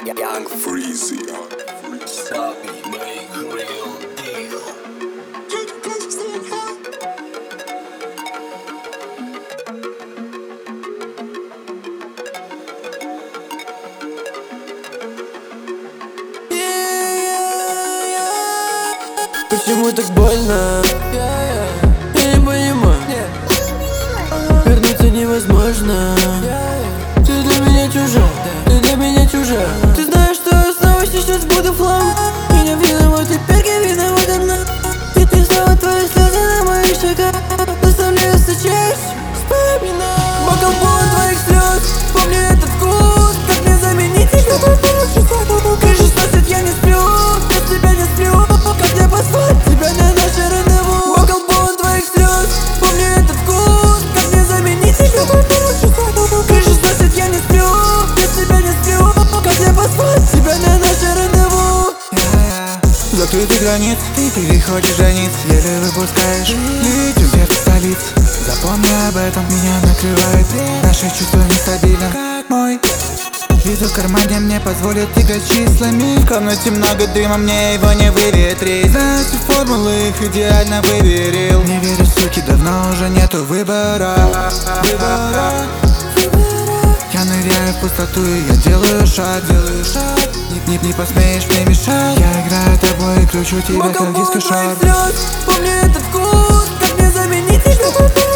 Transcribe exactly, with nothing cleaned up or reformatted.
Young Freezy. Sabi, make real deal. Почему так больно? Я не понимаю. Вернуться невозможно. Ты для меня чужая, ты для меня чужая. Ты знаешь, что я снова сейчас буду флам. Меня виноват теперь, я виноват одна. И ты снова твои слезы на моих щеках заставляю сочеть. Вспоминай бокал полон твоих слез. Помни этот вкус, как мне заменить тебя? Ты шестнадцать, я не сплю, без тебя не сплю. Как мне послать тебя на наше рандеву? Бокал полон твоих слез. Помни этот вкус, как мне заменить тебя? Ты шестнадцать, я не сплю, без тебя не сплю. Как мне послать тебя на наше рандеву? Закрытых границ, ты переходишь границ, еле выпускаешь. Летим вверх столиц, запомни об этом. Меня накрывает, наши чувства нестабильны, как мой. Визу в кармане мне позволит играть числами. В комнате много дыма, мне его не выветрить. Знаю все формулы, их идеально выверил. Не верю, суки, давно уже нету выбора. Выбора. Я ныряю в пустоту и я делаю шаг, делаю шаг. Не, не, не посмеешь мне мешать. Я играю тобой и кручу тебя, как диско-шар. Помни этот вкус, как мне заменить тебя?